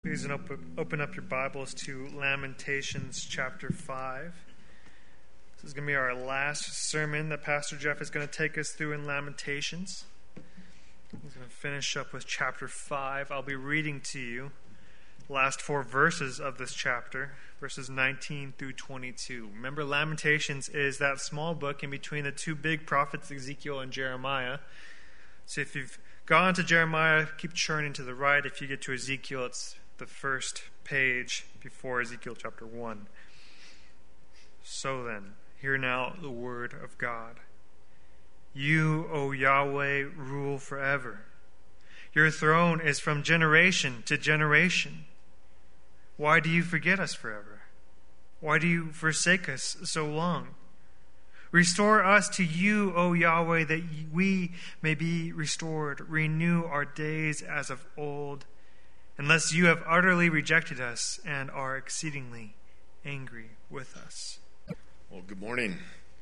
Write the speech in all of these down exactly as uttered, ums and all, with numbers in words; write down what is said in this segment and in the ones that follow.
Please open up your Bibles to Lamentations chapter five. This is going to be our last sermon that Pastor Jeff is going to take us through in Lamentations. He's going to finish up with chapter five. I'll be reading to you the last four verses of this chapter, verses nineteen through twenty-two. Remember, Lamentations is that small book in between the two big prophets, Ezekiel and Jeremiah. So if you've gone to Jeremiah, keep churning to the right. If you get to Ezekiel, it's the first page before Ezekiel chapter one. So then, hear now the word of God. You, O Yahweh, rule forever. Your throne is from generation to generation. Why do you forget us forever? Why do you forsake us so long? Restore us to you, O Yahweh, that we may be restored. Renew our days as of old, unless you have utterly rejected us and are exceedingly angry with us. Well, good morning.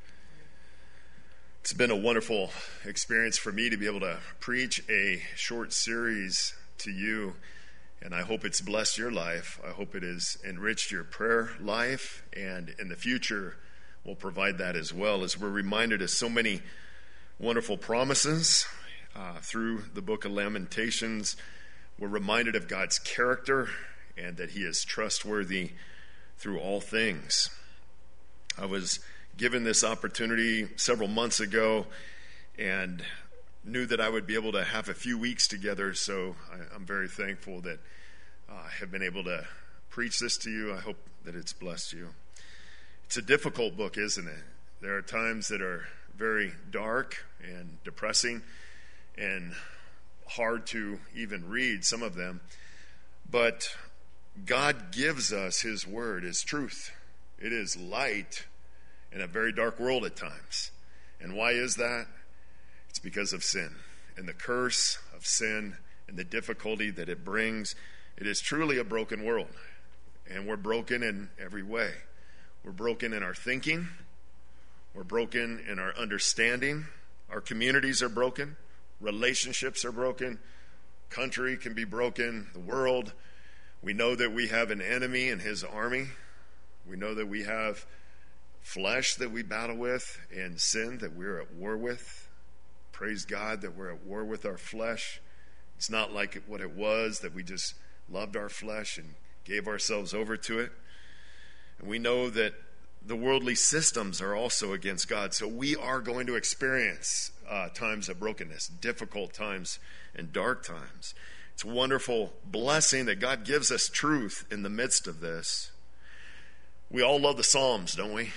It's been a wonderful experience for me to be able to preach a short series to you, and I hope it's blessed your life. I hope it has enriched your prayer life, and in the future will provide that as well, as we're reminded of so many wonderful promises uh, through the book of Lamentations. We're reminded of God's character and that he is trustworthy through all things. I was given this opportunity several months ago and knew that I would be able to have a few weeks together, so I, I'm very thankful that I uh, have been able to preach this to you. I hope that it's blessed you. It's a difficult book, isn't it? There are times that are very dark and depressing and hard to even read, some of them. But God gives us his word, his truth. It is light in a very dark world at times. And why is that? It's because of sin and the curse of sin and the difficulty that it brings. It is truly a broken world, and we're broken in every way. We're broken in our thinking. We're broken in our understanding. Our communities are broken. Relationships are broken. Country can be broken. The world. We know that we have an enemy in his army. We know that we have flesh that we battle with and sin that we're at war with. Praise God that we're at war with our flesh. It's not like what it was, that we just loved our flesh and gave ourselves over to it. And we know that the worldly systems are also against God. So we are going to experience uh, times of brokenness, difficult times and dark times. It's a wonderful blessing that God gives us truth in the midst of this. We all love the Psalms, don't we?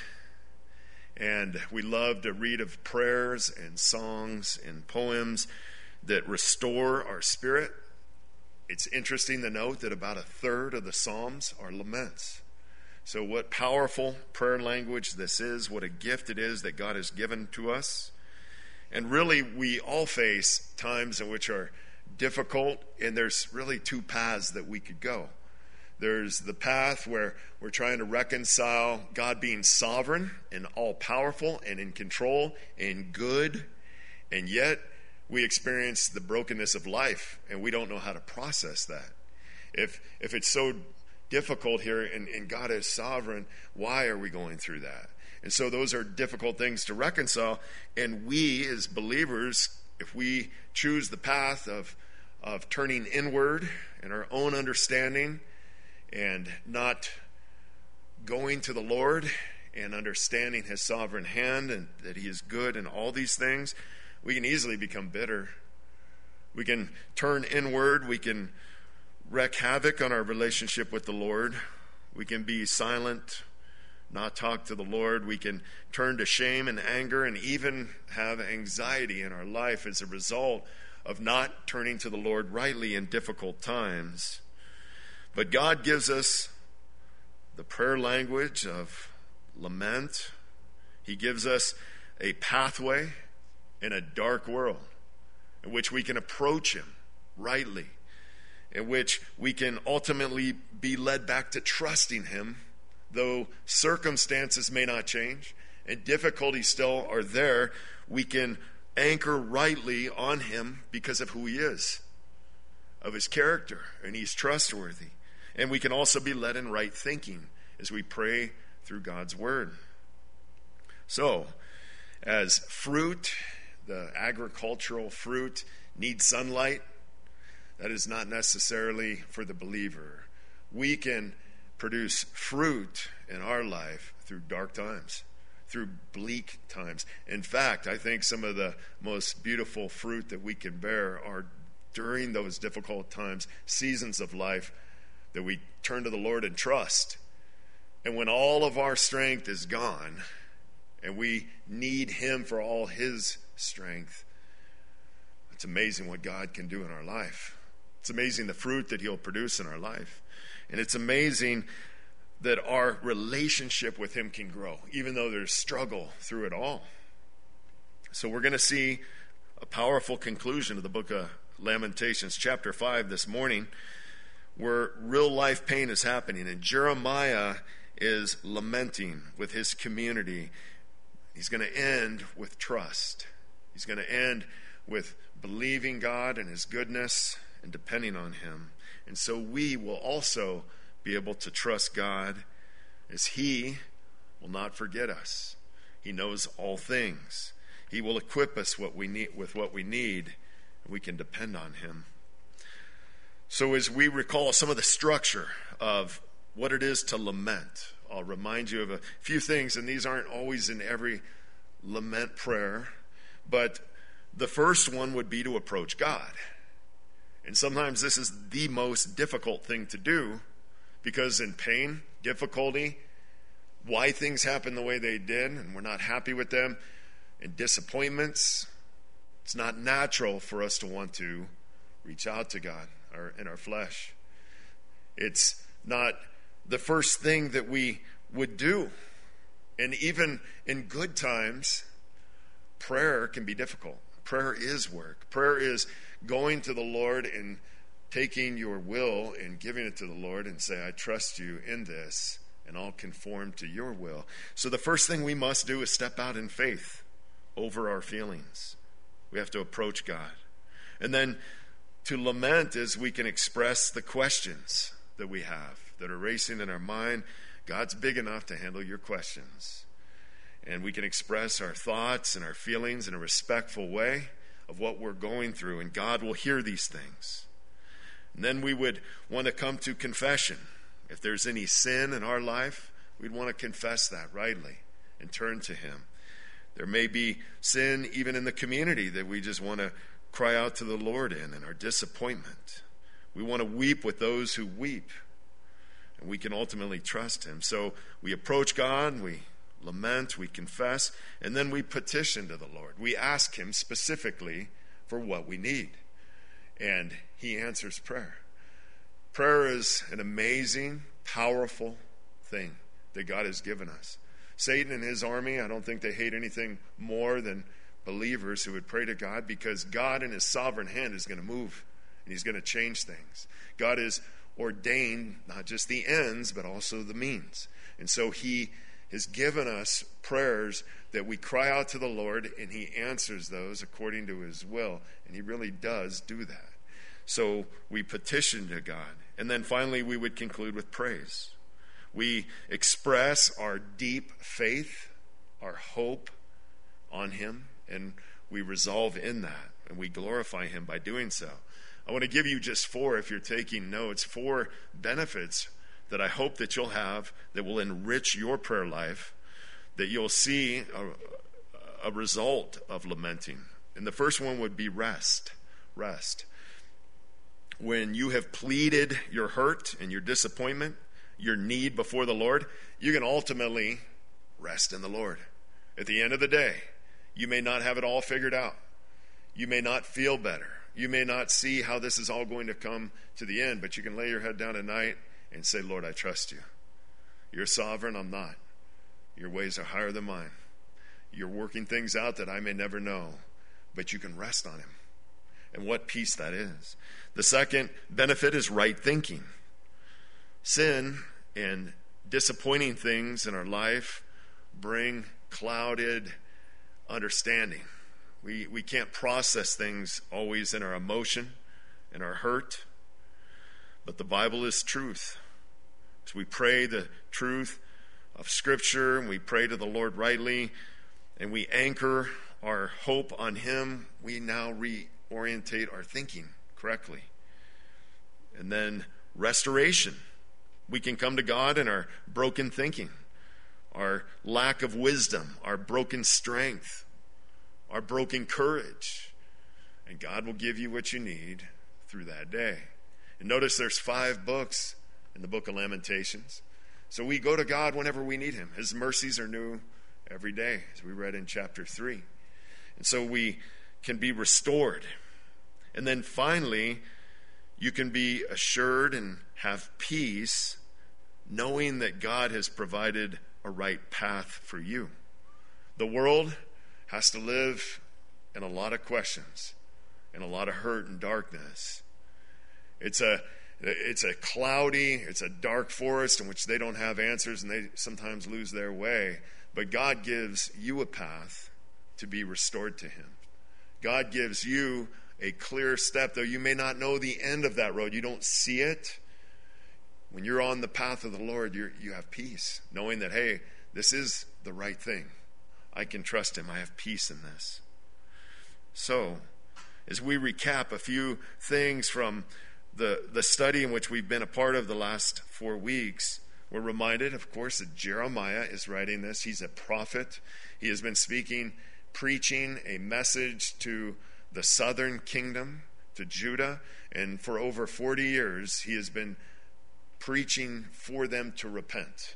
And we love to read of prayers and songs and poems that restore our spirit. It's interesting to note that about a third of the Psalms are laments. So what powerful prayer language this is, what a gift it is that God has given to us. And really, we all face times in which are difficult, and there's really two paths that we could go. There's the path where we're trying to reconcile God being sovereign and all-powerful and in control and good, and yet we experience the brokenness of life, and we don't know how to process that. If if it's so difficult here, and, and God is sovereign, why are we going through that? And so those are difficult things to reconcile, and we as believers, if we choose the path of of turning inward in our own understanding and not going to the Lord and understanding his sovereign hand and that he is good in all these things, we can easily become bitter. We can turn inward, we can wreak havoc on our relationship with the Lord. We can be silent, not talk to the Lord. We can turn to shame and anger and even have anxiety in our life as a result of not turning to the Lord rightly in difficult times. But God gives us the prayer language of lament. He gives us a pathway in a dark world in which we can approach him rightly, in which we can ultimately be led back to trusting him, though circumstances may not change and difficulties still are there. We can anchor rightly on him because of who he is, of his character, and he's trustworthy. And we can also be led in right thinking as we pray through God's word. So, as fruit, the agricultural fruit needs sunlight, that is not necessarily for the believer. We can produce fruit in our life through dark times, through bleak times. In fact, I think some of the most beautiful fruit that we can bear are during those difficult times, seasons of life that we turn to the Lord and trust. And when all of our strength is gone and we need Him for all His strength, it's amazing what God can do in our life. It's amazing the fruit that He'll produce in our life. And it's amazing that our relationship with Him can grow, even though there's struggle through it all. So we're going to see a powerful conclusion of the book of Lamentations, chapter five this morning, where real life pain is happening. And Jeremiah is lamenting with his community. He's going to end with trust. He's going to end with believing God and His goodness and depending on Him. And so we will also be able to trust God, as He will not forget us. He knows all things. He will equip us what we need with what we need, and we can depend on Him. So as we recall some of the structure of what it is to lament, I'll remind you of a few things, and these aren't always in every lament prayer, but the first one would be to approach God. And sometimes this is the most difficult thing to do, because in pain, difficulty, why things happen the way they did, and we're not happy with them, and disappointments, it's not natural for us to want to reach out to God or in our flesh. It's not the first thing that we would do. And even in good times, prayer can be difficult. Prayer is work. Prayer is going to the Lord and taking your will and giving it to the Lord and say, I trust you in this, and I'll conform to your will. So the first thing we must do is step out in faith over our feelings. We have to approach God. And then to lament is we can express the questions that we have that are racing in our mind. God's big enough to handle your questions. And we can express our thoughts and our feelings in a respectful way of what we're going through, and God will hear these things. And then we would want to come to confession. If there's any sin in our life, we'd want to confess that rightly and turn to Him. There may be sin even in the community that we just want to cry out to the Lord in, and our disappointment. We want to weep with those who weep, and we can ultimately trust Him. So we approach God, we lament, we confess, and then we petition to the Lord. We ask Him specifically for what we need, and He answers prayer. Prayer is an amazing, powerful thing that God has given us. Satan and his army, I don't think they hate anything more than believers who would pray to God, because God in His sovereign hand is going to move, and He's going to change things. God has ordained not just the ends, but also the means. And so He has given us prayers that we cry out to the Lord, and He answers those according to His will. And He really does do that. So we petition to God. And then finally, we would conclude with praise. We express our deep faith, our hope on Him, and we resolve in that, and we glorify Him by doing so. I want to give you just four, if you're taking notes, four benefits that I hope that you'll have that will enrich your prayer life, that you'll see a, a result of lamenting. And the first one would be rest. Rest. When you have pleaded your hurt and your disappointment, your need before the Lord, you can ultimately rest in the Lord. At the end of the day, you may not have it all figured out. You may not feel better. You may not see how this is all going to come to the end, but you can lay your head down at night and say, Lord, I trust you. You're sovereign, I'm not. Your ways are higher than mine. You're working things out that I may never know, but you can rest on Him. And what peace that is. The second benefit is right thinking. Sin and disappointing things in our life bring clouded understanding. We we can't process things always in our emotion, in our hurt. But the Bible is truth. As we pray the truth of Scripture, and we pray to the Lord rightly, and we anchor our hope on Him, we now reorientate our thinking correctly. And then restoration. We can come to God in our broken thinking, our lack of wisdom, our broken strength, our broken courage. And God will give you what you need through that day. And notice there's five books in the book of Lamentations. So we go to God whenever we need Him. His mercies are new every day, as we read in chapter three. And so we can be restored. And then finally, you can be assured and have peace knowing that God has provided a right path for you. The world has to live in a lot of questions and a lot of hurt and darkness. It's a it's a cloudy, it's a dark forest in which they don't have answers and they sometimes lose their way. But God gives you a path to be restored to Him. God gives you a clear step, though you may not know the end of that road. You don't see it. When you're on the path of the Lord, you you have peace, knowing that, hey, this is the right thing. I can trust Him. I have peace in this. So, as we recap a few things from the, the study in which we've been a part of the last four weeks, we're reminded, of course, that Jeremiah is writing this. He's a prophet. He has been speaking, preaching a message to the southern kingdom, to Judah, and for over forty years he has been preaching for them to repent,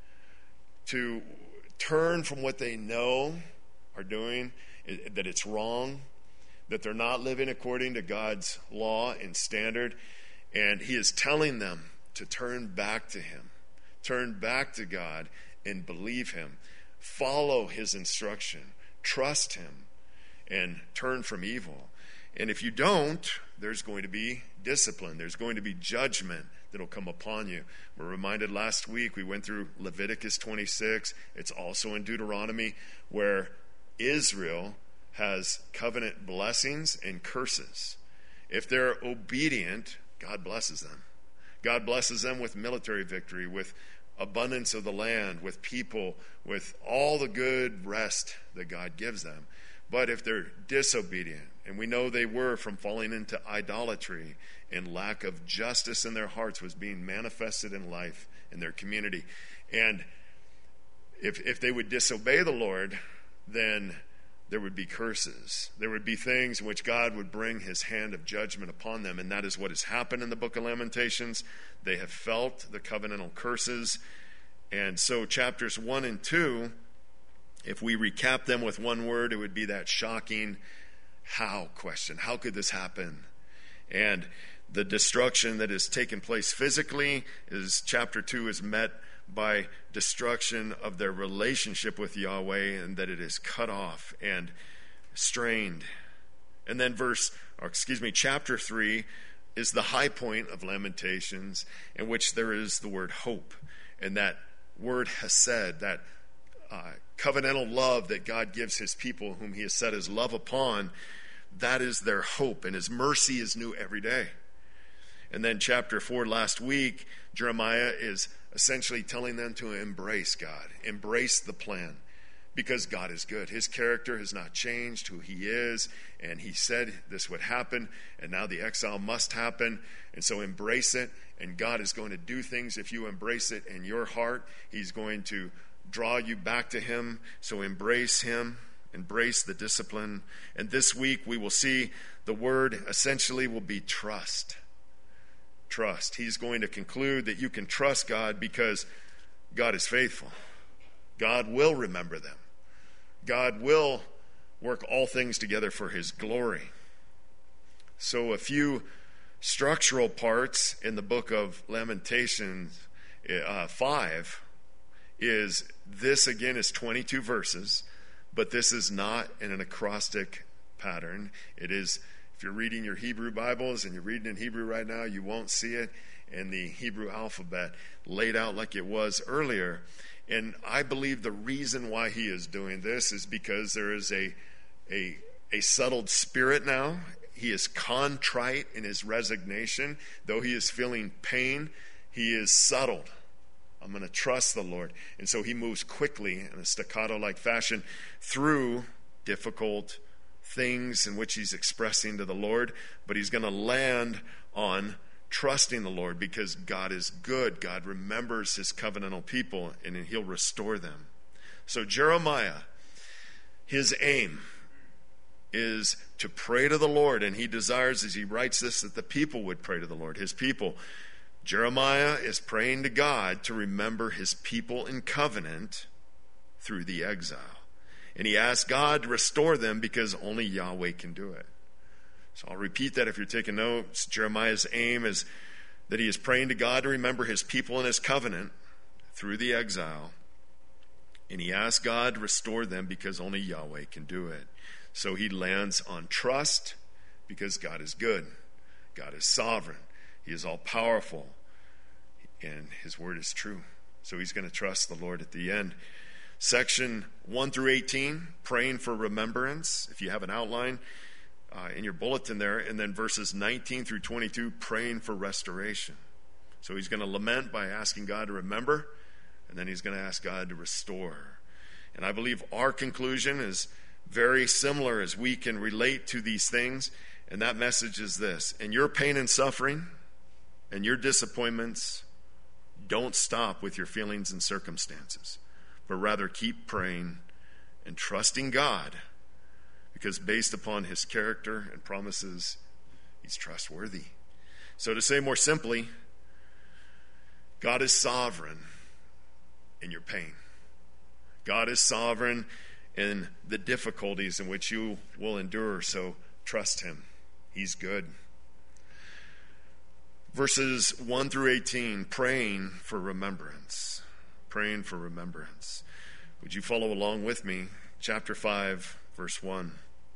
to turn from what they know are doing, that it's wrong, that they're not living according to God's law and standard, and He is telling them to turn back to Him, turn back to God and believe Him, follow His instruction, trust Him, and turn from evil. And if you don't, there's going to be discipline. There's going to be judgment that will come upon you. We're reminded last week, we went through Leviticus twenty-six. It's also in Deuteronomy, where Israel has covenant blessings and curses. If they're obedient, God blesses them. God blesses them with military victory, with abundance of the land, with people, with all the good rest that God gives them. But if they're disobedient, and we know they were from falling into idolatry, and lack of justice in their hearts was being manifested in life in their community. And if if they would disobey the Lord, then there would be curses. There would be things in which God would bring His hand of judgment upon them. And that is what has happened in the book of Lamentations. They have felt the covenantal curses. And so chapters one and two, if we recap them with one word, it would be that shocking how question. How could this happen? And the destruction that has taken place physically is chapter two is met by destruction of their relationship with Yahweh, and that it is cut off and strained. And then verse, or excuse me, chapter three is the high point of Lamentations, in which there is the word hope. And that word hesed, that uh, covenantal love that God gives His people whom He has set His love upon, that is their hope, and His mercy is new every day. And then chapter four last week, Jeremiah is essentially telling them to embrace God, embrace the plan, because God is good. His character has not changed, who He is, and He said this would happen, and now the exile must happen, and so embrace it, and God is going to do things if you embrace it in your heart. He's going to draw you back to Him, so embrace Him, embrace the discipline. And this week we will see the word essentially will be trust. Trust. He's going to conclude that you can trust God because God is faithful. God will remember them. God will work all things together for His glory. So a few structural parts in the book of Lamentations uh, five is this again is twenty-two verses, but this is not in an acrostic pattern. It is, if you're reading your Hebrew Bibles and you're reading in Hebrew right now, you won't see it in the Hebrew alphabet laid out like it was earlier. And I believe the reason why he is doing this is because there is a a, a settled spirit now. He is contrite in his resignation. Though he is feeling pain, he is settled. I'm going to trust the Lord. And so he moves quickly in a staccato-like fashion through difficult things in which he's expressing to the Lord, but he's going to land on trusting the Lord because God is good. God remembers his covenantal people, and he'll restore them. So Jeremiah, his aim is to pray to the Lord, and he desires, as he writes this, that the people would pray to the Lord, his people. Jeremiah is praying to God to remember his people in covenant through the exile. And he asks God to restore them because only Yahweh can do it. So I'll repeat that if you're taking notes. Jeremiah's aim is that he is praying to God to remember his people in his covenant through the exile. And he asks God to restore them because only Yahweh can do it. So he lands on trust because God is good. God is sovereign. He is all-powerful. And his word is true. So he's going to trust the Lord at the end. Section one through eighteen, praying for remembrance. If you have an outline uh, in your bulletin there. And then verses nineteen through twenty-two, praying for restoration. So he's going to lament by asking God to remember. And then he's going to ask God to restore. And I believe our conclusion is very similar as we can relate to these things. And that message is this: in your pain and suffering and your disappointments, don't stop with your feelings and circumstances, but rather keep praying and trusting God, because based upon his character and promises, he's trustworthy. So to say more simply, God is sovereign in your pain. God is sovereign in the difficulties in which you will endure, so trust him. He's good. Verses one through eighteen, praying for remembrance. Praying for remembrance. Would you follow along with me? Chapter five, verse one.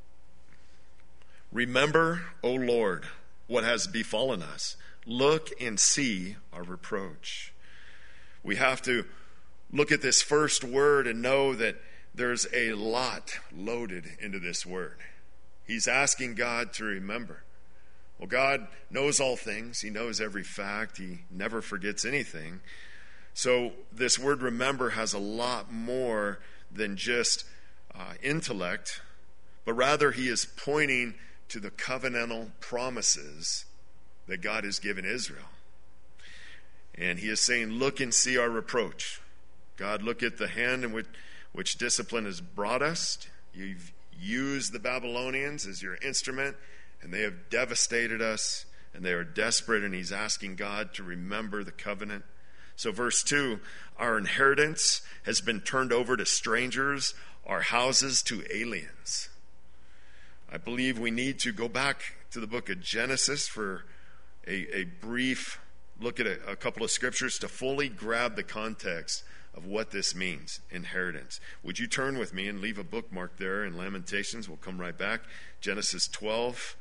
Remember, O Lord, what has befallen us. Look and see our reproach. We have to look at this first word and know that there's a lot loaded into this word. He's asking God to remember. Well, God knows all things. He knows every fact. He never forgets anything. So this word remember has a lot more than just uh, intellect, but rather he is pointing to the covenantal promises that God has given Israel. And he is saying, look and see our reproach. God, look at the hand in which, which discipline has brought us. You've used the Babylonians as your instrument, and they have devastated us, and they are desperate, and he's asking God to remember the covenant. So verse two, our inheritance has been turned over to strangers, our houses to aliens. I believe we need to go back to the book of Genesis for a, a brief look at a, a couple of scriptures to fully grab the context of what this means, inheritance. Would you turn with me and leave a bookmark there in Lamentations? We'll come right back. Genesis twelve.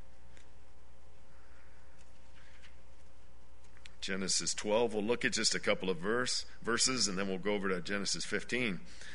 Genesis twelve. We'll look at just a couple of verse, verses, and then we'll go over to Genesis fifteen.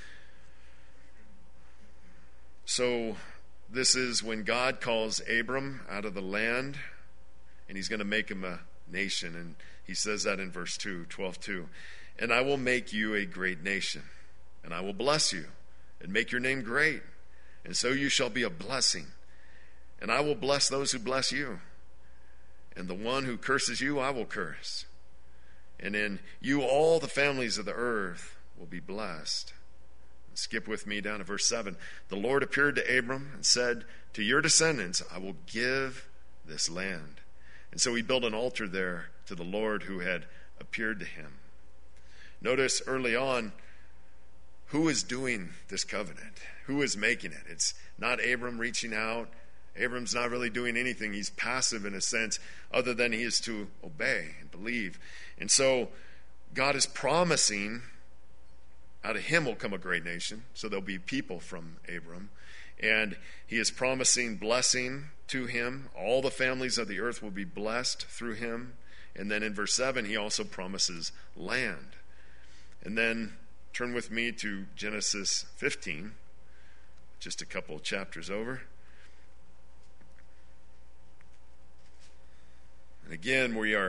So this is when God calls Abram out of the land, and he's going to make him a nation. And he says that in verse two, twelve two. And I will make you a great nation, and I will bless you, and make your name great, and so you shall be a blessing. And I will bless those who bless you, and the one who curses you I will curse. And in you all the families of the earth will be blessed. And skip with me down to verse seven. The Lord appeared to Abram and said, to your descendants I will give this land. And so he built an altar there to the Lord who had appeared to him. Notice early on, who is doing this covenant? Who is making it? It's not Abram reaching out. Abram's not really doing anything. He's passive in a sense, other than he is to obey and believe. And so God is promising, out of him will come a great nation. So there'll be people from Abram. And he is promising blessing to him. All the families of the earth will be blessed through him. And then in verse seven, he also promises land. And then turn with me to Genesis fifteen, just a couple of chapters over. And again, we are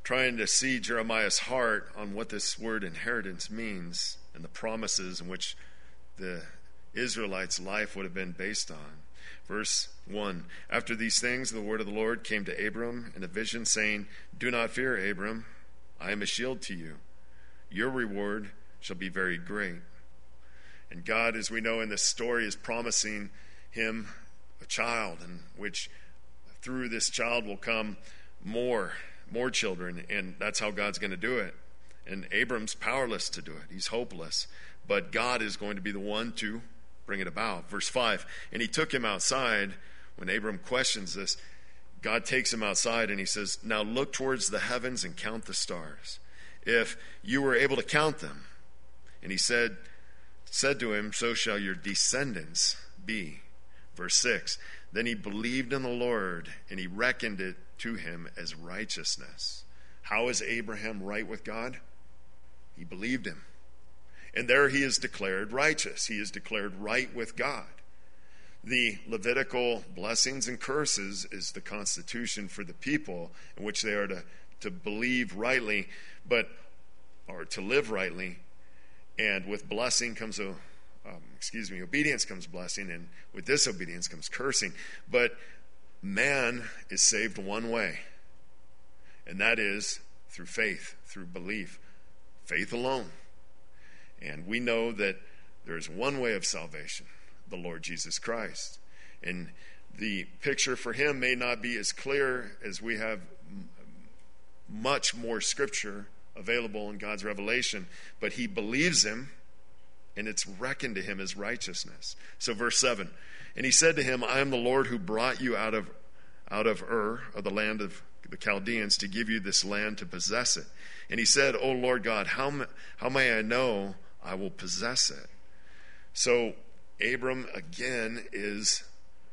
trying to see Jeremiah's heart on what this word inheritance means and the promises in which the Israelites' life would have been based on. Verse one, after these things, the word of the Lord came to Abram in a vision, saying, do not fear, Abram. I am a shield to you. Your reward shall be very great. And God, as we know in this story, is promising him a child, in which through this child will come more, more children, and that's how God's going to do it. And Abram's powerless to do it. He's hopeless. But God is going to be the one to bring it about. Verse five, and he took him outside. When Abram questions this, God takes him outside and he says, now look towards the heavens and count the stars, if you were able to count them. And he said, said to him, so shall your descendants be. Verse six, then he believed in the Lord, and he reckoned it to him as righteousness. How is Abraham right with God? He believed him. And there he is declared righteous. He is declared right with God. The Levitical blessings and curses is the constitution for the people in which they are to, to believe rightly, but or to live rightly. And with blessing comes a um, excuse me, obedience comes blessing, and with disobedience comes cursing. But man is saved one way, and that is through faith, through belief, faith alone. And we know that there is one way of salvation, the Lord Jesus Christ. And the picture for him may not be as clear as we have much more scripture available in God's revelation, but he believes him, and it's reckoned to him as righteousness. So verse seven, and he said to him, I am the Lord who brought you out of out of Ur, of the land of the Chaldeans, to give you this land to possess it. And he said, O Lord God, how, how may I know I will possess it? So Abram again is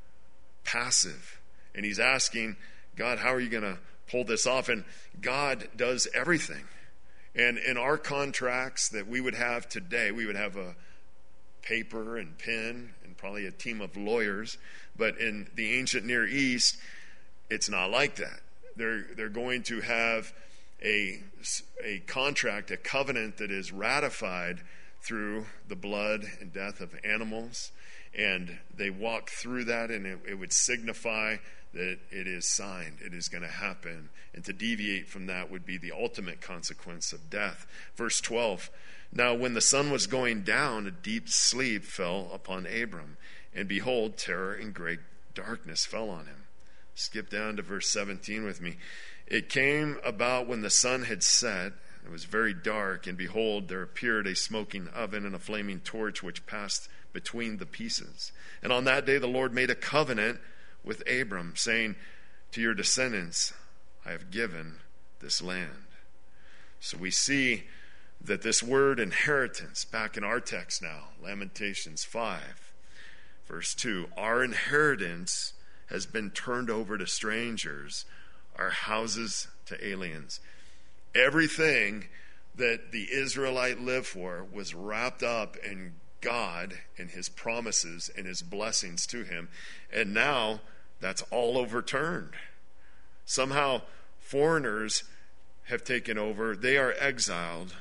passive, and he's asking God, how are you going to pull this off? And God does everything. And in our contracts that we would have today, we would have a paper and pen and probably a team of lawyers. But in the ancient Near East, it's not like that. They're they're going to have a a contract, a covenant that is ratified through the blood and death of animals, and they walk through that, and it, it would signify that it is signed, it is going to happen. And to deviate from that would be the ultimate consequence of death. Verse twelve, now when the sun was going down, a deep sleep fell upon Abram, and behold, terror and great darkness fell on him. Skip down to verse seventeen with me. It came about when the sun had set, it was very dark, and behold, there appeared a smoking oven and a flaming torch which passed between the pieces. And on that day the Lord made a covenant with Abram, saying, to your descendants I have given this land. So we see that this word inheritance, back in our text now, Lamentations five, verse two, our inheritance has been turned over to strangers, our houses to aliens. Everything that the Israelite lived for was wrapped up in God and his promises and his blessings to him. And now that's all overturned. Somehow foreigners have taken over. They are exiled.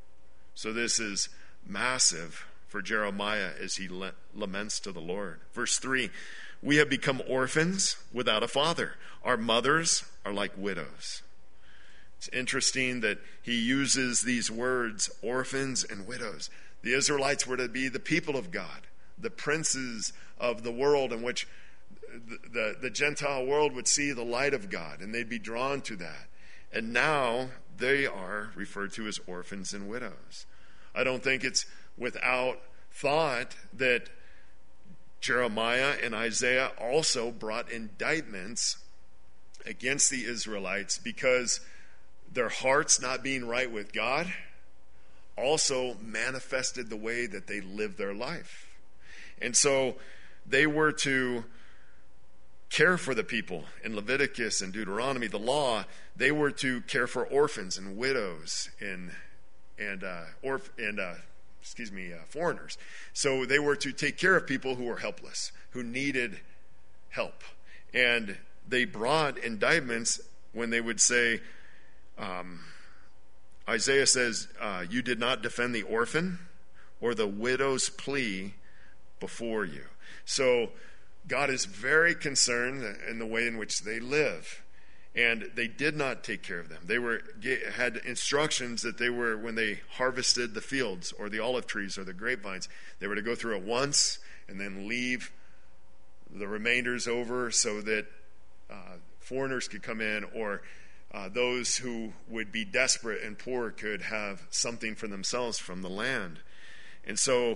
So this is massive for Jeremiah as he laments to the Lord. Verse three, we have become orphans without a father. Our mothers are like widows. It's interesting that he uses these words, orphans and widows. The Israelites were to be the people of God, the princes of the world in which the, the, the Gentile world would see the light of God, and they'd be drawn to that. And now they are referred to as orphans and widows. I don't think it's without thought that Jeremiah and Isaiah also brought indictments against the Israelites because their hearts not being right with God also manifested the way that they lived their life. And so they were to care for the people. In Leviticus and Deuteronomy, the law, they were to care for orphans and widows and and uh, orph- and uh, excuse me, uh, foreigners. So they were to take care of people who were helpless, who needed help. And they brought indictments when they would say, Um, Isaiah says, uh, you did not defend the orphan or the widow's plea before you. So God is very concerned in the way in which they live. And they did not take care of them. They were had instructions that they were, when they harvested the fields or the olive trees or the grapevines, they were to go through it once and then leave the remainders over so that uh, foreigners could come in, or uh, those who would be desperate and poor could have something for themselves from the land. And so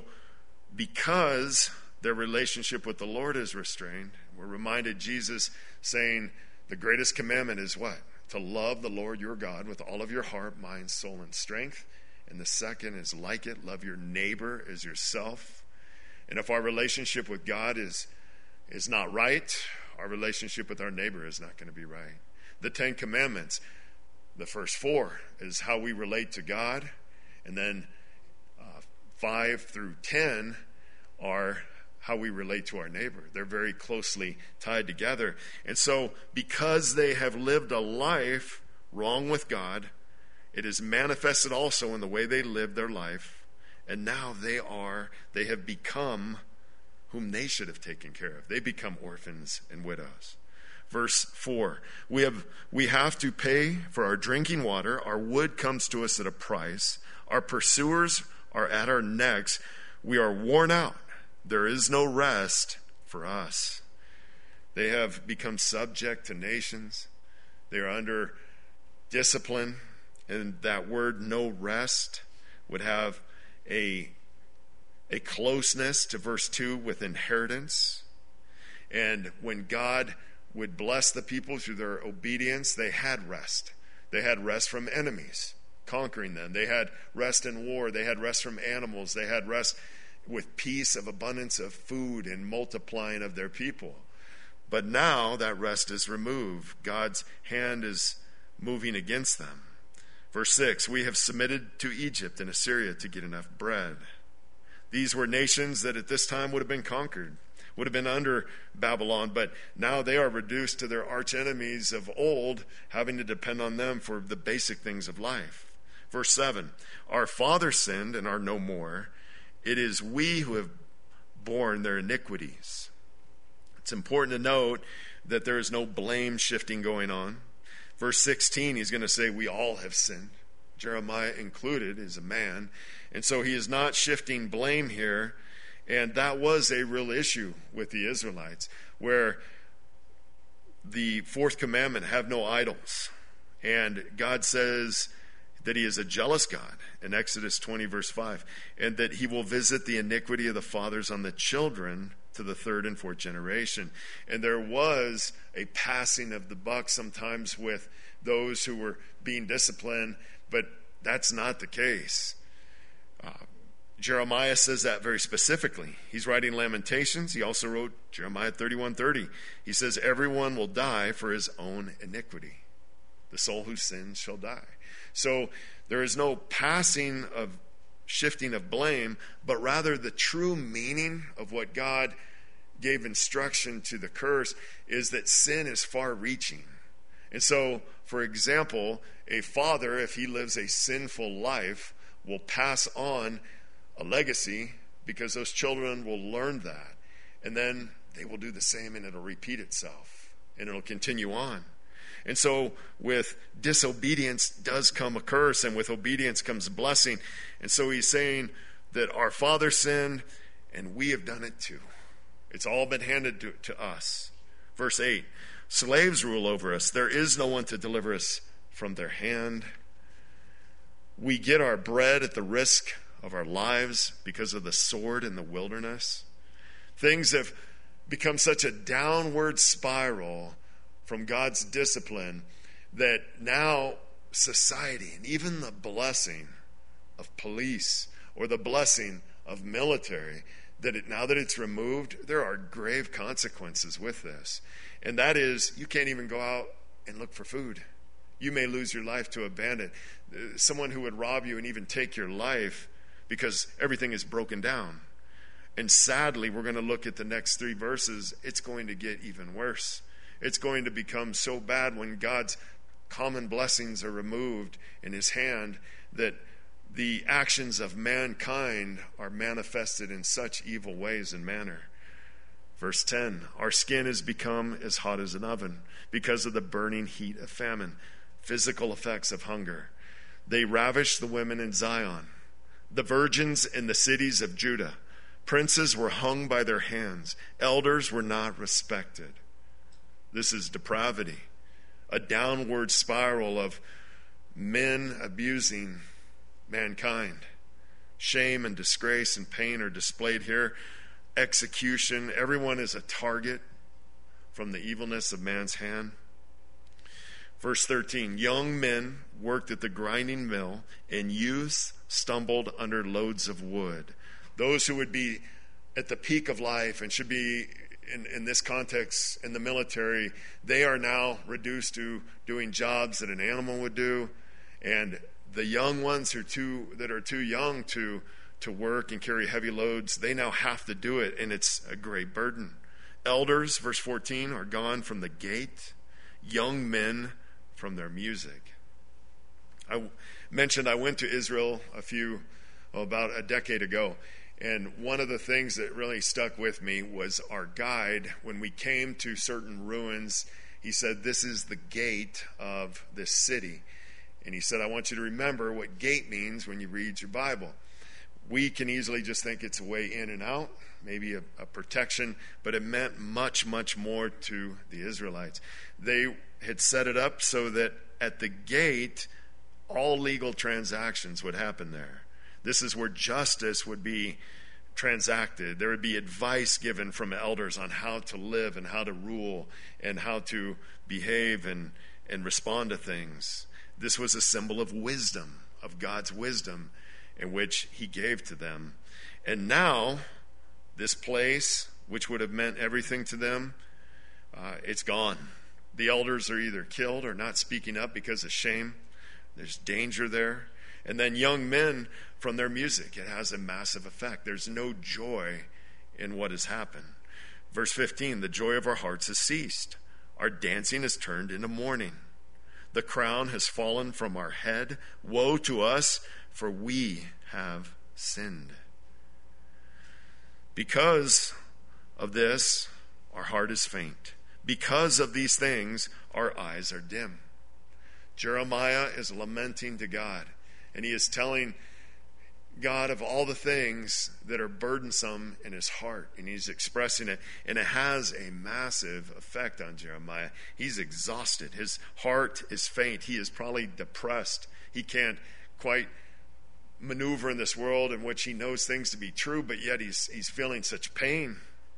because their relationship with the Lord is restrained, we're reminded Jesus saying, the greatest commandment is what? To love the Lord your God with all of your heart, mind, soul, and strength. And the second is like it, love your neighbor as yourself. And if our relationship with God is, is not right, our relationship with our neighbor is not going to be right. The Ten Commandments, the first four is how we relate to God. And then uh, five through ten are how we relate to our neighbor. They're very closely tied together. And so because they have lived a life wrong with God, it is manifested also in the way they live their life. And now they are, they have become whom they should have taken care of. They become orphans and widows. Verse four, we have, we have to pay for our drinking water. Our wood comes to us at a price. Our pursuers are at our necks. We are worn out. There is no rest for us. They have become subject to nations. They are under discipline. And that word, no rest, would have a, a closeness to verse two with inheritance. And when God would bless the people through their obedience, they had rest. They had rest from enemies, conquering them. They had rest in war. They had rest from animals. They had rest with peace of abundance of food and multiplying of their people. But now that rest is removed. God's hand is moving against them. Verse six, we have submitted to Egypt and Assyria to get enough bread. These were nations that at this time would have been conquered, would have been under Babylon, but now they are reduced to their arch enemies of old, having to depend on them for the basic things of life. Verse seven, our fathers sinned and are no more. It is we who have borne their iniquities. It's important to note that there is no blame shifting going on. Verse sixteen, he's going to say, we all have sinned. Jeremiah included is a man. And so he is not shifting blame here. And that was a real issue with the Israelites, where the fourth commandment, have no idols. And God says that he is a jealous God in Exodus twenty, verse five, and that he will visit the iniquity of the fathers on the children to the third and fourth generation. And there was a passing of the buck sometimes with those who were being disciplined, but that's not the case. Uh, Jeremiah says that very specifically. He's writing Lamentations. He also wrote Jeremiah thirty-one thirty. He says, everyone will die for his own iniquity. The soul who sins shall die. So there is no passing of shifting of blame, but rather the true meaning of what God gave instruction to the curse is that sin is far-reaching. And so, for example, a father, if he lives a sinful life, will pass on a legacy because those children will learn that. And then they will do the same, and it'll repeat itself, and it'll continue on. And so with disobedience does come a curse, and with obedience comes blessing. And so he's saying that our father sinned, and we have done it too. It's all been handed to, to us. Verse eight, slaves rule over us. There is no one to deliver us from their hand. We get our bread at the risk of our lives because of the sword in the wilderness. Things have become such a downward spiral from God's discipline that now society, and even the blessing of police or the blessing of military, that it, now that it's removed, there are grave consequences with this. And that is, you can't even go out and look for food. You may lose your life to a bandit, someone who would rob you and even take your life because everything is broken down. And sadly, we're going to look at the next three verses. It's going to get even worse. It's going to become so bad when God's common blessings are removed in his hand, that the actions of mankind are manifested in such evil ways and manner. Verse ten, our skin has become as hot as an oven because of the burning heat of famine, physical effects of hunger. They ravished the women in Zion, the virgins in the cities of Judah. Princes were hung by their hands. Elders were not respected. This is depravity, a downward spiral of men abusing mankind. Shame and disgrace and pain are displayed here. Execution. Everyone is a target from the evilness of man's hand. Verse thirteen, young men worked at the grinding mill, and youths stumbled under loads of wood. Those who would be at the peak of life and should be, in, in this context, in the military, they are now reduced to doing jobs that an animal would do. And the young ones who are too, that are too young to, to work and carry heavy loads, they now have to do it, and it's a great burden. Elders, verse fourteen, are gone from the gate. Young men from their music. I mentioned I went to Israel a few, oh, about a decade ago, and one of the things that really stuck with me was our guide. When we came to certain ruins, he said, this is the gate of this city. And he said, I want you to remember what gate means when you read your Bible. We can easily just think it's a way in and out, maybe a, a protection, but it meant much, much more to the Israelites. They had set it up so that at the gate, all legal transactions would happen there. This is where justice would be transacted. There would be advice given from elders on how to live and how to rule and how to behave and, and respond to things. This was a symbol of wisdom, of God's wisdom, in which he gave to them. And now, this place, which would have meant everything to them, uh, it's gone. The elders are either killed or not speaking up because of shame. There's danger there. And then young men from their music, it has a massive effect. There's no joy in what has happened. Verse fifteen, the joy of our hearts has ceased. Our dancing has turned into mourning. The crown has fallen from our head. Woe to us, for we have sinned. Because of this, our heart is faint. Because of these things, our eyes are dim. Jeremiah is lamenting to God, and he is telling God of all the things that are burdensome in his heart, and he's expressing it, and it has a massive effect on Jeremiah. He's exhausted. His heart is faint. He is probably depressed. He can't quite maneuver in this world in which he knows things to be true, but yet he's he's feeling such pain,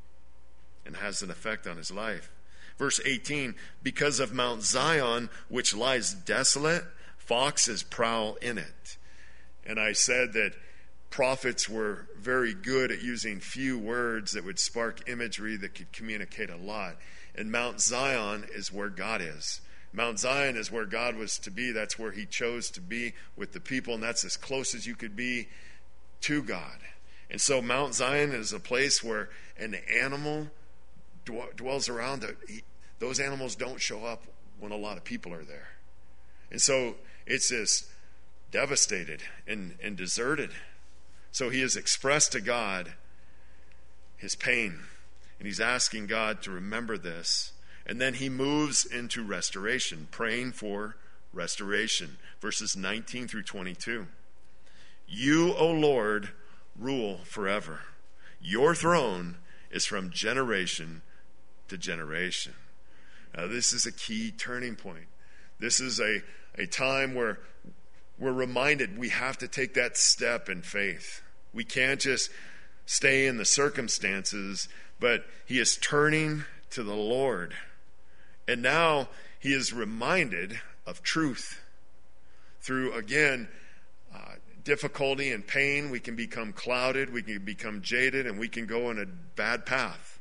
and has an effect on his life. Verse eighteen, because of Mount Zion, which lies desolate, foxes prowl in it. And I said that prophets were very good at using few words that would spark imagery that could communicate a lot. And Mount Zion is where God is. Mount Zion is where God was to be. That's where he chose to be with the people, and that's as close as you could be to God. And so Mount Zion is a place where an animal dwells around. Those animals don't show up when a lot of people are there. And so it's this devastated and, and deserted. So he has expressed to God his pain, and he's asking God to remember this. And then he moves into restoration, praying for restoration. Verses nineteen through twenty-two. You, O Lord, rule forever. Your throne is from generation to generation. Now, this is a key turning point. This is a, a time where we're reminded we have to take that step in faith. We can't just stay in the circumstances, but he is turning to the Lord. And now he is reminded of truth. Through, again, uh, difficulty and pain, we can become clouded, we can become jaded, and we can go in a bad path.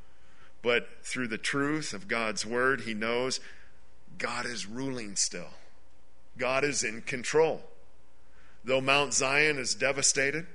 But through the truth of God's word, he knows God is ruling still. God is in control. Though Mount Zion is devastated,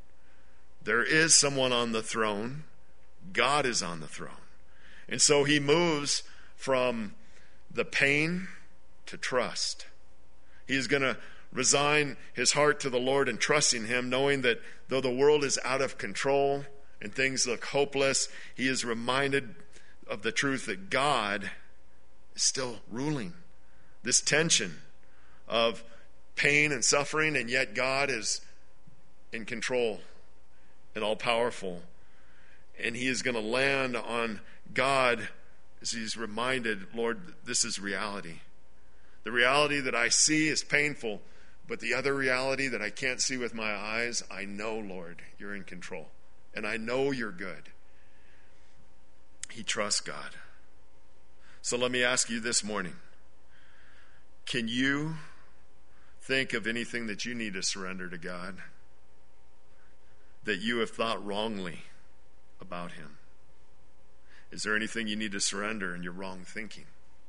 there is someone on the throne. God is on the throne. And so he moves from the pain to trust. He is going to resign his heart to the Lord and trust in him, knowing that though the world is out of control and things look hopeless, he is reminded of the truth that God is still ruling. This tension of pain and suffering, and yet God is in control and all-powerful. And he is going to land on God as he's reminded, Lord, this is reality. The reality that I see is painful, but the other reality that I can't see with my eyes, I know, Lord, you're in control. And I know you're good. He trusts God. So let me ask you this morning, can you think of anything that you need to surrender to God, that you have thought wrongly about him? Is there anything you need to surrender in your wrong thinking?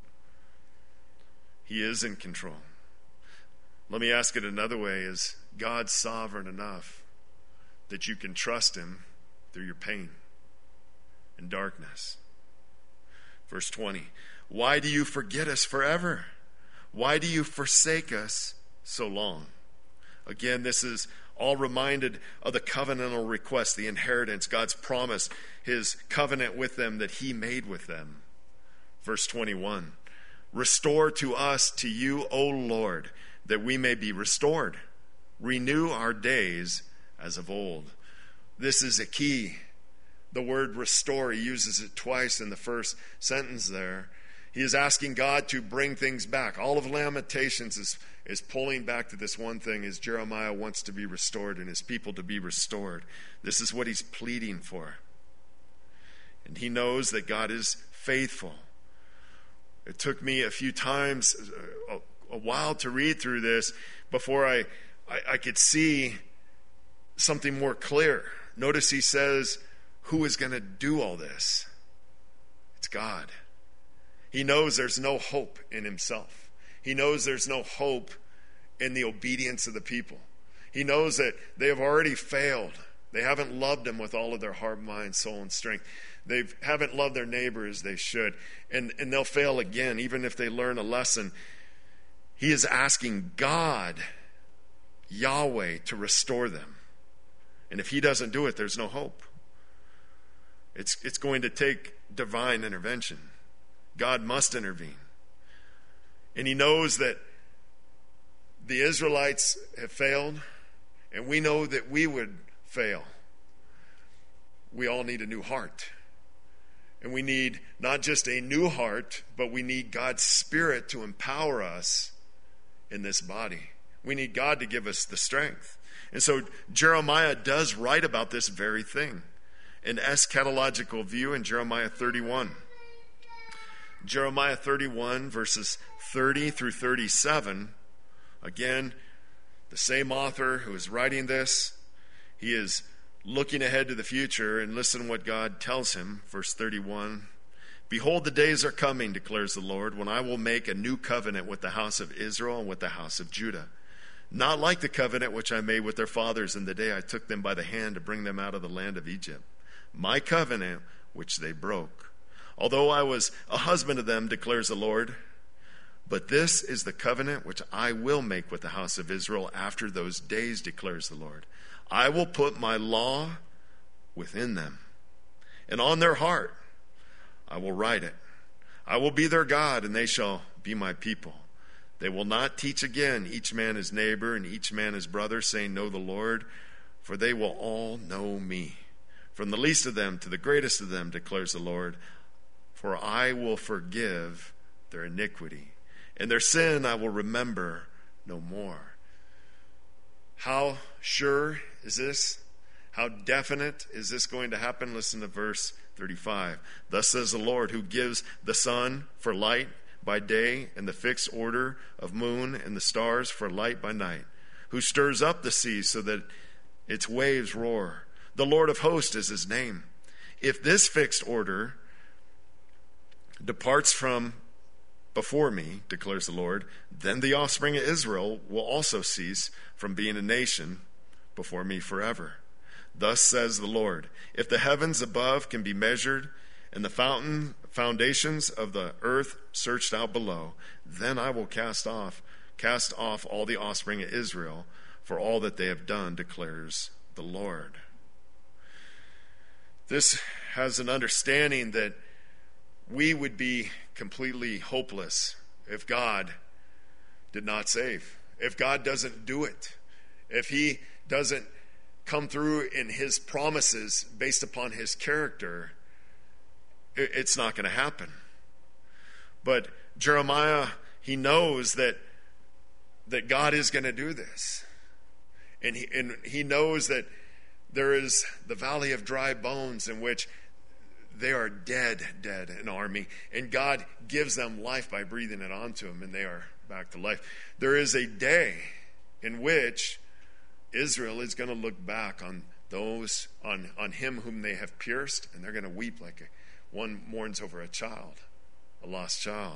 He is in control. Let me ask it another way. Is God sovereign enough that you can trust him through your pain and darkness? Verse twenty, why do you forget us forever? Why do you forsake us so long? Again, this is all reminded of the covenantal request, the inheritance, God's promise, his covenant with them that he made with them. Verse twenty-one, restore to us, to you, O Lord, that we may be restored. Renew our days as of old. This is a key. The word restore, he uses it twice in the first sentence there. He is asking God to bring things back. All of Lamentations is, is pulling back to this one thing, is Jeremiah wants to be restored and his people to be restored. This is what he's pleading for. And he knows that God is faithful. It took me a few times, a, a while to read through this before I, I, I could see something more clear. Notice he says, who is going to do all this? It's God. He knows there's no hope in himself. He knows there's no hope in the obedience of the people. He knows that they have already failed. They haven't loved him with all of their heart, mind, soul, and strength. They haven't loved their neighbor as they should. And, and they'll fail again, even if they learn a lesson. He is asking God, Yahweh, to restore them. And if he doesn't do it, there's no hope. It's, it's going to take divine intervention. God must intervene. And he knows that the Israelites have failed, and we know that we would fail. We all need a new heart. And we need not just a new heart, but we need God's Spirit to empower us in this body. We need God to give us the strength. And so Jeremiah does write about this very thing. An eschatological view in Jeremiah thirty-one. Jeremiah thirty-one, verses thirty through thirty-seven. Again, the same author who is writing this, he is looking ahead to the future, and listen what God tells him. Verse thirty-one, behold, the days are coming, declares the Lord, when I will make a new covenant with the house of Israel and with the house of Judah. Not like the covenant which I made with their fathers in the day I took them by the hand to bring them out of the land of Egypt. My covenant which they broke. Although I was a husband to them, declares the Lord. But this is the covenant which I will make with the house of Israel after those days, declares the Lord. I will put my law within them, and on their heart I will write it. I will be their God, and they shall be my people. They will not teach again each man his neighbor and each man his brother, saying, know the Lord, for they will all know me. From the least of them to the greatest of them, declares the Lord, for I will forgive their iniquity, and their sin I will remember no more. How sure is this? How definite is this going to happen? Listen to verse thirty-five. Thus says the Lord, who gives the sun for light by day, and the fixed order of moon and the stars for light by night, who stirs up the sea so that its waves roar. The Lord of hosts is his name. If this fixed order departs from before me, declares the Lord, then the offspring of Israel will also cease from being a nation before me forever. Thus says the Lord, if the heavens above can be measured, and the fountain foundations of the earth searched out below, then I will cast off, cast off all the offspring of Israel for all that they have done, declares the Lord. This has an understanding that we would be completely hopeless if God did not save. If God doesn't do it. If he doesn't come through in his promises based upon his character, it's not going to happen. But Jeremiah, he knows that that God is going to do this. And he, and he knows that there is the valley of dry bones in which they are dead, dead, an army. And God gives them life by breathing it onto them, and they are back to life. There is a day in which Israel is going to look back on those, on, on him whom they have pierced, and they're going to weep like a, one mourns over a child, a lost child.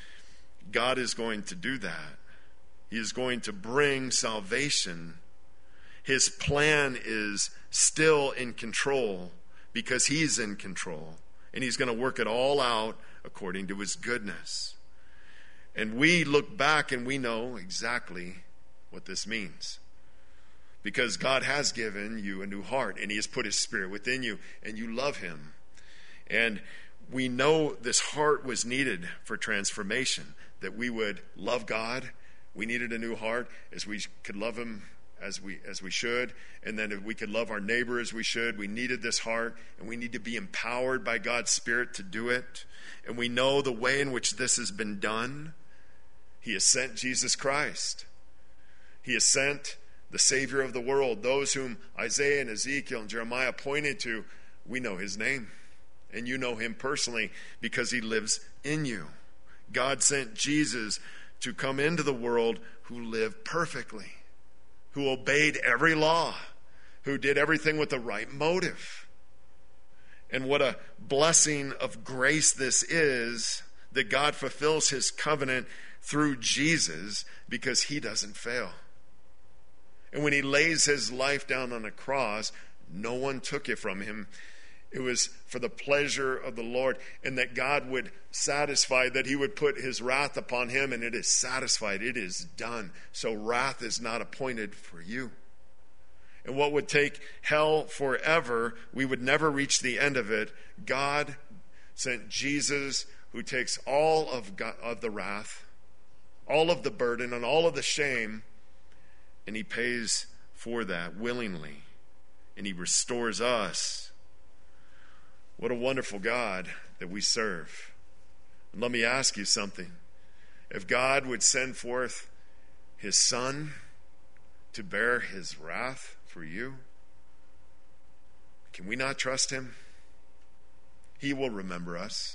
God is going to do that. He is going to bring salvation. His plan is still in control because he's in control, and he's going to work it all out according to his goodness. And we look back and we know exactly what this means. Because God has given you a new heart, and he has put his spirit within you, and you love him. And we know this heart was needed for transformation, that we would love God. We needed a new heart as we could love him as we as we should, and then if we could love our neighbor as we should. We needed this heart, and we need to be empowered by God's Spirit to do it. And we know the way in which this has been done. He has sent Jesus Christ. He has sent the Savior of the world, those whom Isaiah and Ezekiel and Jeremiah pointed to. We know his name, and you know him personally because he lives in you. God sent Jesus to come into the world who lived perfectly, who obeyed every law, who did everything with the right motive. And what a blessing of grace this is, that God fulfills his covenant through Jesus because he doesn't fail. And when he lays his life down on a cross, no one took it from him. It was for the pleasure of the Lord, and that God would satisfy, that he would put his wrath upon him, and it is satisfied. It is done. So wrath is not appointed for you. And what would take hell forever, we would never reach the end of it. God sent Jesus, who takes all of God, of the wrath, all of the burden, and all of the shame, and he pays for that willingly. And he restores us. What a wonderful God that we serve. And let me ask you something. If God would send forth his Son to bear his wrath for you, can we not trust him? He will remember us.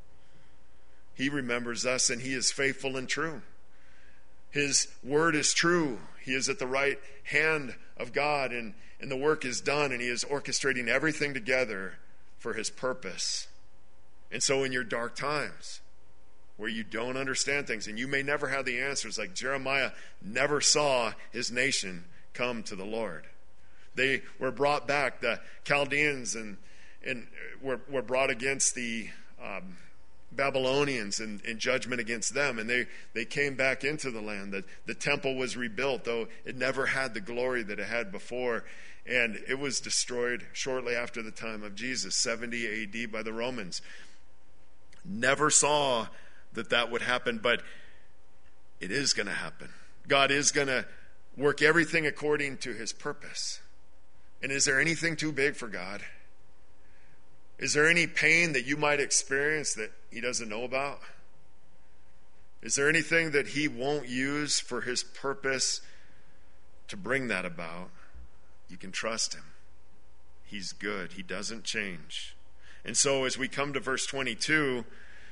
He remembers us, and he is faithful and true. His word is true. He is at the right hand of God, and, and the work is done, and he is orchestrating everything together for his purpose. And so in your dark times, where you don't understand things, and you may never have the answers, like Jeremiah never saw his nation come to the Lord. They were brought back, the Chaldeans, and, and were, were brought against the um, Babylonians in, in judgment against them, and they, they came back into the land. The, the temple was rebuilt, though it never had the glory that it had before, and it was destroyed shortly after the time of Jesus, seventy A D by the Romans. Never saw that that would happen, but it is going to happen. God is going to work everything according to his purpose. And is there anything too big for God? Is there any pain that you might experience that he doesn't know about? Is there anything that he won't use for his purpose to bring that about? You can trust him. He's good. He doesn't change. And so as we come to verse twenty-two,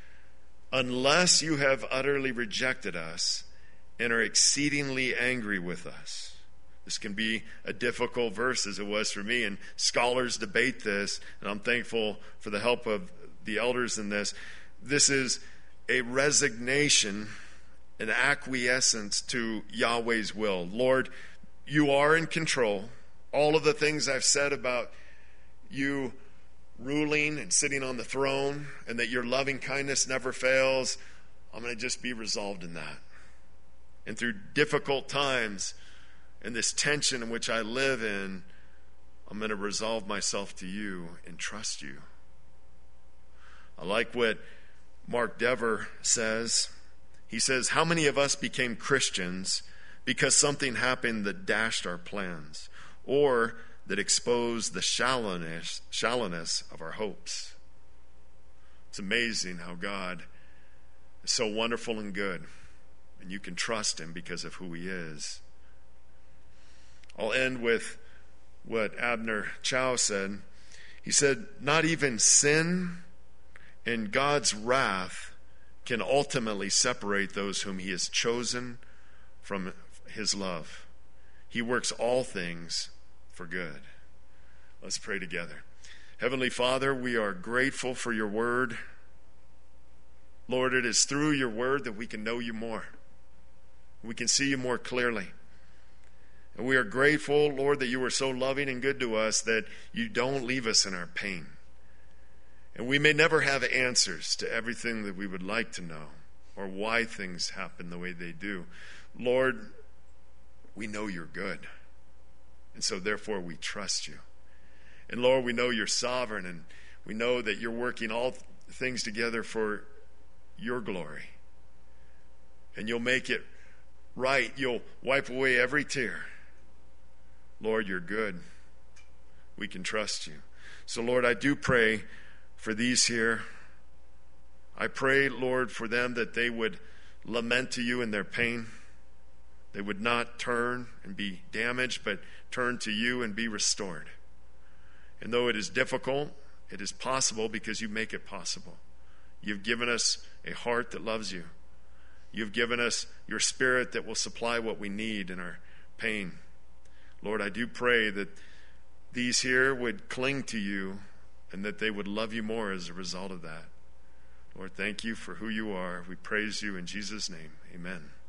unless you have utterly rejected us and are exceedingly angry with us. This can be a difficult verse, as it was for me, and scholars debate this, and I'm thankful for the help of the elders in this. This is a resignation, an acquiescence to Yahweh's will. Lord, you are in control. All of the things I've said about you ruling and sitting on the throne, and that your loving kindness never fails, I'm going to just be resolved in that. And through difficult times and this tension in which I live in, I'm going to resolve myself to you and trust you. I like what Mark Dever says. He says, how many of us became Christians because something happened that dashed our plans, or that exposed the shallowness, shallowness of our hopes? It's amazing how God is so wonderful and good, and you can trust him because of who he is. I'll end with what Abner Chau said. He said, not even sin and God's wrath can ultimately separate those whom he has chosen from his love. He works all things for good. Let's pray together. Heavenly Father, we are grateful for your word. Lord, it is through your word that we can know you more. We can see you more clearly. And we are grateful, Lord, that you are so loving and good to us that you don't leave us in our pain. And we may never have answers to everything that we would like to know or why things happen the way they do. Lord, we know you're good. And so therefore we trust you. And Lord, we know you're sovereign, and we know that you're working all things together for your glory. And you'll make it right. You'll wipe away every tear. Lord, you're good. We can trust you. So Lord, I do pray for these here. I pray, Lord, for them that they would lament to you in their pain. They would not turn and be damaged, but turn to you and be restored. And though it is difficult, it is possible because you make it possible. You've given us a heart that loves you. You've given us your spirit that will supply what we need in our pain. Lord, I do pray that these here would cling to you and that they would love you more as a result of that. Lord, thank you for who you are. We praise you in Jesus' name. Amen.